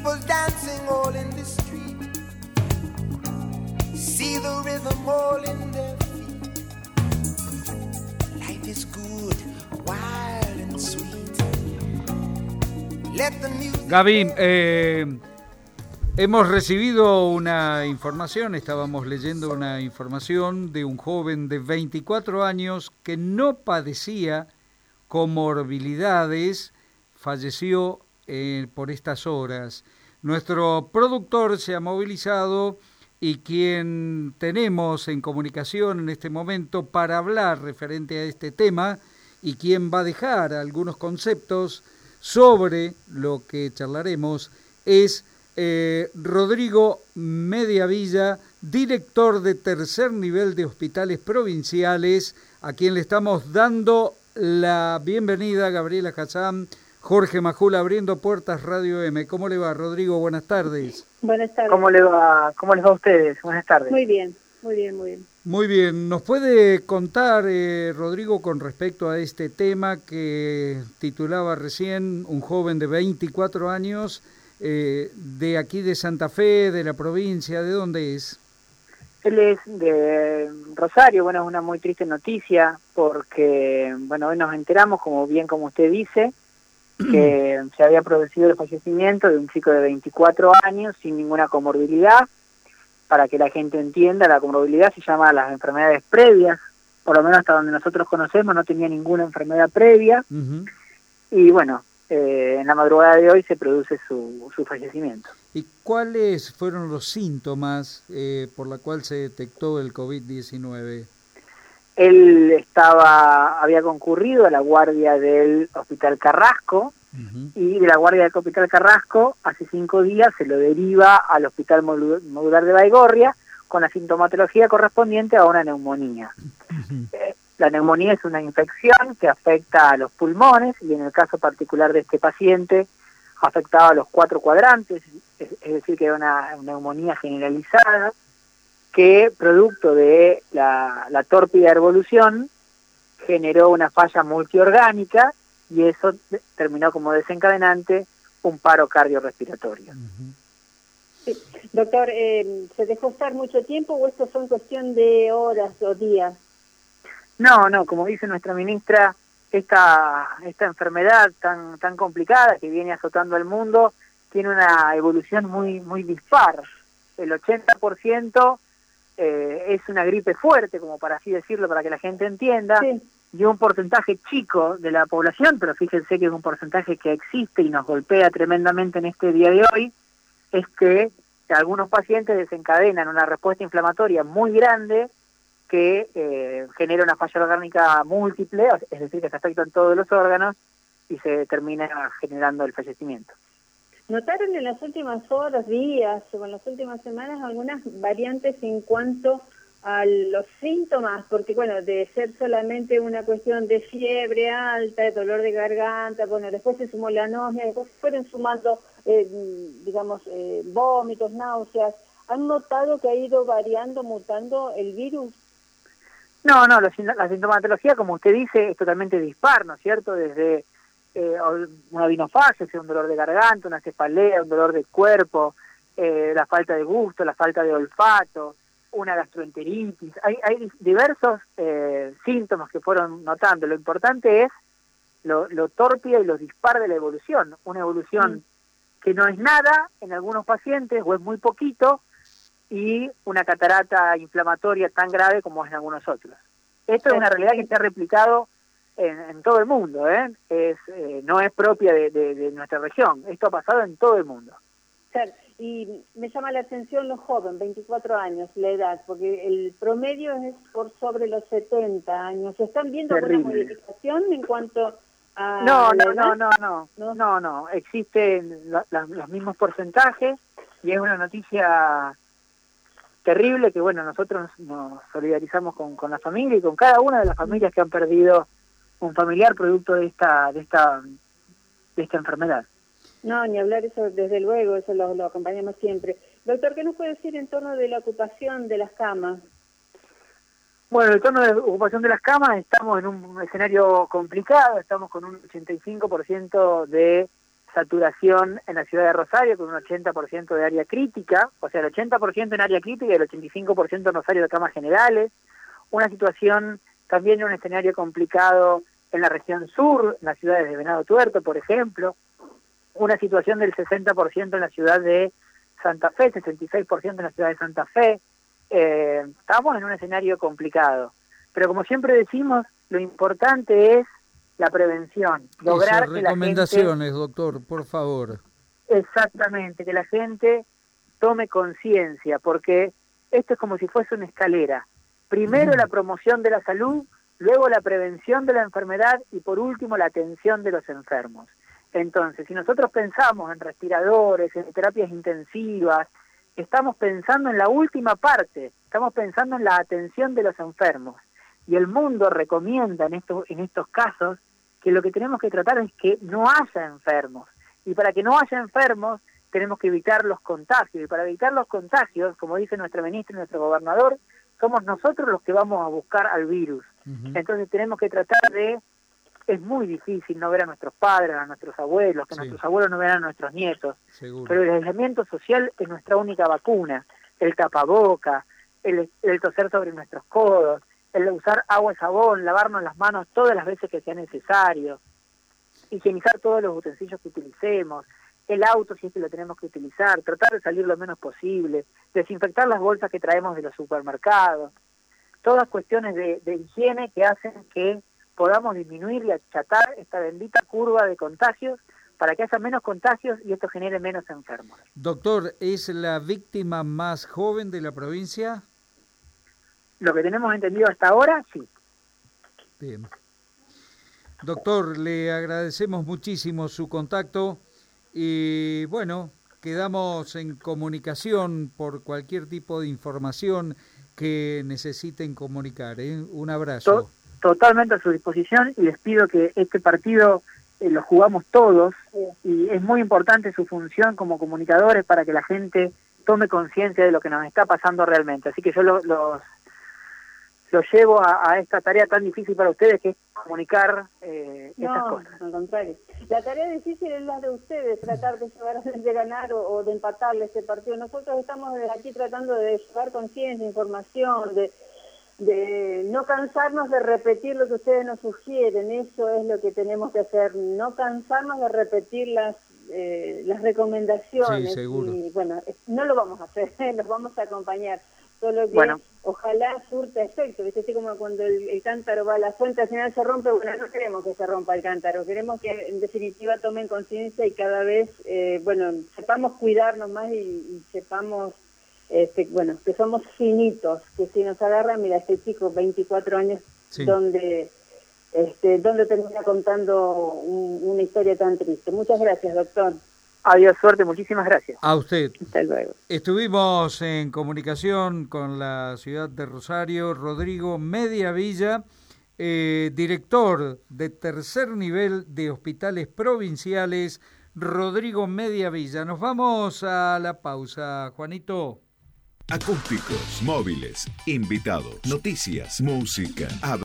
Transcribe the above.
People dancing all in the street. See the rhythm all in their feet. Life is good, wild and sweet. Let the music. Gaby, hemos recibido una información, estábamos leyendo una información de un joven de 24 años que no padecía comorbilidades, falleció por estas horas. Nuestro productor se ha movilizado y quien tenemos en comunicación en este momento para hablar referente a este tema y quien va a dejar algunos conceptos sobre lo que charlaremos es Rodrigo Mediavilla, director de tercer nivel de hospitales provinciales, a quien le estamos dando la bienvenida. Gabriela Hassan, Jorge Majula, Abriendo Puertas Radio M. ¿Cómo le va, Rodrigo? Buenas tardes. Buenas tardes. ¿Cómo les va a ustedes? Buenas tardes. Muy bien, muy bien, muy bien. Muy bien. ¿Nos puede contar, Rodrigo, con respecto a este tema que titulaba recién un joven de 24 años, de aquí de Santa Fe, de la provincia? ¿De dónde es? Él es de Rosario. Bueno, es una muy triste noticia porque, bueno, hoy nos enteramos, como usted dice, que se había producido el fallecimiento de un chico de 24 años sin ninguna comorbilidad. Para que la gente entienda, la comorbilidad se llama las enfermedades previas, por lo menos hasta donde nosotros conocemos no tenía ninguna enfermedad previa. Uh-huh. Y bueno, en la madrugada de hoy se produce su fallecimiento. ¿Y cuáles fueron los síntomas por la cual se detectó el COVID-19? Él había concurrido a la guardia del Hospital Carrasco, uh-huh, y de la guardia del Hospital Carrasco hace 5 días se lo deriva al Hospital Modular de Baigorria con la sintomatología correspondiente a una neumonía. Uh-huh. La neumonía es una infección que afecta a los pulmones y en el caso particular de este paciente afectaba a los 4 cuadrantes, es decir, que era una neumonía generalizada que, producto de la tórpida evolución, generó una falla multiorgánica y eso terminó como desencadenante un paro cardiorrespiratorio. Uh-huh. Sí. Doctor, ¿se dejó estar mucho tiempo o esto fue en cuestión de horas o días? No, como dice nuestra ministra, esta enfermedad tan complicada que viene azotando al mundo tiene una evolución muy dispar. El 80% es una gripe fuerte, como para así decirlo, para que la gente entienda, sí, y un porcentaje chico de la población, pero fíjense que es un porcentaje que existe y nos golpea tremendamente en este día de hoy, es que algunos pacientes desencadenan una respuesta inflamatoria muy grande que genera una falla orgánica múltiple, es decir, que se afectan todos los órganos y se termina generando el fallecimiento. ¿Notaron en las últimas horas, días o en las últimas semanas algunas variantes en cuanto a los síntomas? Porque, bueno, de ser solamente una cuestión de fiebre alta, de dolor de garganta, bueno, después se sumó la anosmia, después fueron sumando, vómitos, náuseas. ¿Han notado que ha ido variando, mutando el virus? No, la sintomatología, como usted dice, es totalmente dispar, ¿no es cierto? Desde una vinofagia, un dolor de garganta, una cefalea, un dolor de cuerpo, la falta de gusto, la falta de olfato, una gastroenteritis. Hay diversos síntomas que fueron notando. Lo importante es lo tórpida y lo dispar de la evolución. Una evolución que no es nada en algunos pacientes o es muy poquito, y una catarata inflamatoria tan grave como es en algunos otros. Esto es una realidad que se ha replicado en todo el mundo, no es propia de nuestra región. Esto ha pasado en todo el mundo. Claro, y me llama la atención los jóvenes, 24 años, la edad, porque el promedio es por sobre los 70 años. ¿Están viendo alguna modificación en cuanto a No. Existen los mismos porcentajes y es una noticia terrible que, bueno, nosotros nos solidarizamos con la familia y con cada una de las familias que han perdido un familiar producto de esta enfermedad. No, ni hablar eso, desde luego, eso lo acompañamos siempre. Doctor, ¿qué nos puede decir en torno de la ocupación de las camas? Bueno, en torno de la ocupación de las camas estamos en un escenario complicado, estamos con un 85% de saturación en la ciudad de Rosario con un 80% de área crítica, o sea, el 80% en área crítica y el 85% en Rosario de camas generales. Una situación también en un escenario complicado en la región sur, en las ciudades de Venado Tuerto, por ejemplo. Una situación del 60% en la ciudad de Santa Fe, 66% en la ciudad de Santa Fe. Estamos en un escenario complicado. Pero como siempre decimos, lo importante es la prevención. Lograr esas que la recomendaciones, gente, doctor, por favor. exactamente, que la gente tome conciencia, porque esto es como si fuese una escalera. Primero la promoción de la salud, luego la prevención de la enfermedad y por último la atención de los enfermos. Entonces, si nosotros pensamos en respiradores, en terapias intensivas, estamos pensando en la última parte, estamos pensando en la atención de los enfermos. Y el mundo recomienda en estos casos que lo que tenemos que tratar es que no haya enfermos. Y para que no haya enfermos, tenemos que evitar los contagios. Y para evitar los contagios, como dice nuestra ministra y nuestro gobernador, somos nosotros los que vamos a buscar al virus. Entonces tenemos que tratar de... Es muy difícil no ver a nuestros padres, a nuestros abuelos, que nuestros abuelos no vean a nuestros nietos. Seguro. Pero el aislamiento social es nuestra única vacuna. El tapaboca, el toser sobre nuestros codos, el usar agua y jabón, lavarnos las manos todas las veces que sea necesario, higienizar todos los utensilios que utilicemos, el auto si es que lo tenemos que utilizar, tratar de salir lo menos posible, desinfectar las bolsas que traemos de los supermercados. Todas cuestiones de higiene que hacen que podamos disminuir y achatar esta bendita curva de contagios para que haya menos contagios y esto genere menos enfermos. Doctor, ¿es la víctima más joven de la provincia? Lo que tenemos entendido hasta ahora, sí. Bien. Doctor, le agradecemos muchísimo su contacto y bueno, quedamos en comunicación por cualquier tipo de información que necesiten comunicar. Un abrazo. Totalmente a su disposición y les pido que este partido lo jugamos todos y es muy importante su función como comunicadores para que la gente tome conciencia de lo que nos está pasando realmente. Así que yo los llevo a esta tarea tan difícil para ustedes que es comunicar estas cosas. No, al contrario. La tarea difícil es la de ustedes, tratar de llevar de ganar o de empatarle este partido. Nosotros estamos desde aquí tratando de llevar conciencia, información, de no cansarnos de repetir lo que ustedes nos sugieren. Eso es lo que tenemos que hacer, no cansarnos de repetir las recomendaciones. Sí, seguro. Y bueno, no lo vamos a hacer, los vamos a acompañar, solo que ojalá surta efecto, ¿viste? Así como cuando el cántaro va a la fuente, al final se rompe. Bueno, no queremos que se rompa el cántaro, queremos que en definitiva tomen conciencia y cada vez sepamos cuidarnos más y sepamos que somos finitos, que si nos agarran, mira, este chico, 24 años, donde termina contando una historia tan triste. Muchas gracias, doctor. Adiós, suerte, muchísimas gracias. A usted. Hasta luego. Estuvimos en comunicación con la ciudad de Rosario, Rodrigo Mediavilla, director de tercer nivel de hospitales provinciales, Rodrigo Mediavilla. Nos vamos a la pausa, Juanito. Acústicos, móviles, invitados, noticias, música.